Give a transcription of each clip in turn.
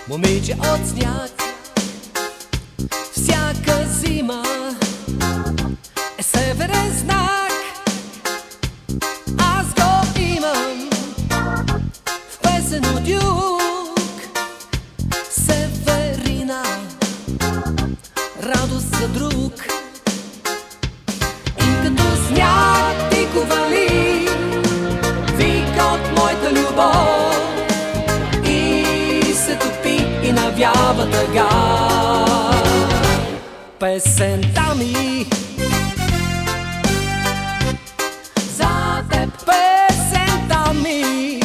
Момиче от сняг, всяка зима е северен знак. Аз го имам в песен от юг. Северина, радост за друг. И като сняг тико вали вик от моята любов и се топи и навява тъга. Песента ми за теб, песента ми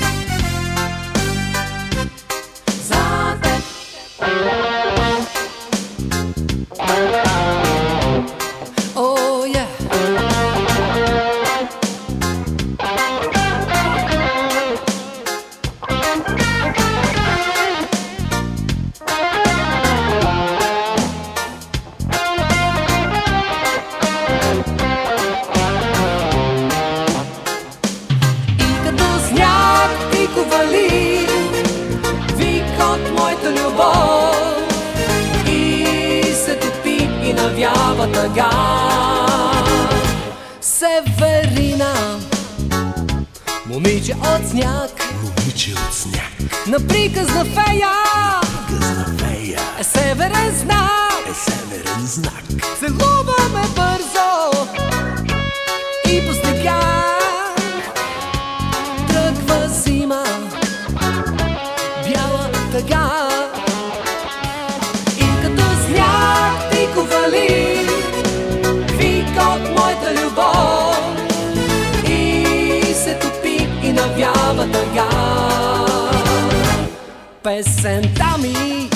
за теб. Oh yeah. Вали вик от моята любов и се топи и навява тъга. Северина, момиче от сняг, момиче от сняг, на приказна фея, е северен знак, е северен знак. Целуваме бързо и по снега. Тръгва зима, бяла тъга и като сняг тико вали вик от моята любов и се топи и навява тъга. Песента ми